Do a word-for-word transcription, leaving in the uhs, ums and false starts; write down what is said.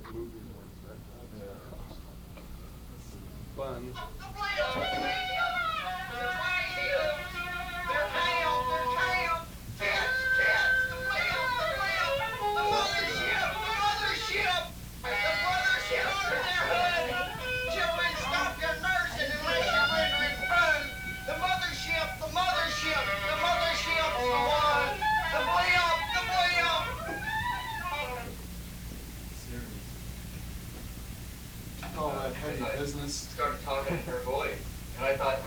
Fun. All that heavy business. Started talking in her voice, and I thought,